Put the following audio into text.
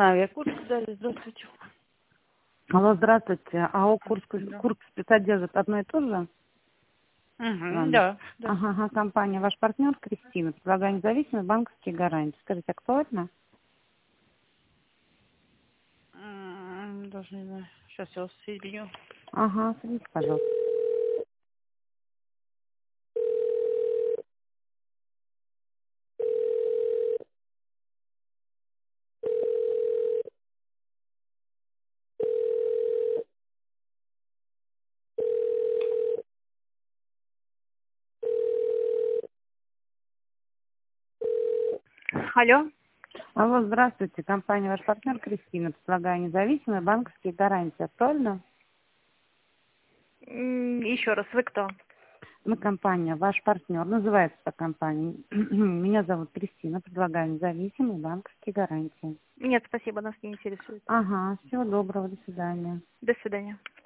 Авиакурск дали, здравствуйте. Алло, здравствуйте. АО Курск Да. спецодежда одно и то же? Угу, да. Ага, компания. Ваш партнер Кристина. Предлагаю независимые банковские гарантии. Скажите, актуально? Даже не знаю. Сейчас я вас соединю. Ага, садитесь, пожалуйста. Алло. Алло, здравствуйте. Компания. Ваш партнер Кристина. Предлагаю независимые банковские гарантии. Актуально? Еще раз, вы кто? Мы компания. Ваш партнер. Называется эта компания. Меня зовут Кристина. Предлагаю независимые банковские гарантии. Нет, спасибо, нас не интересует. Ага, всего доброго. До свидания. До свидания.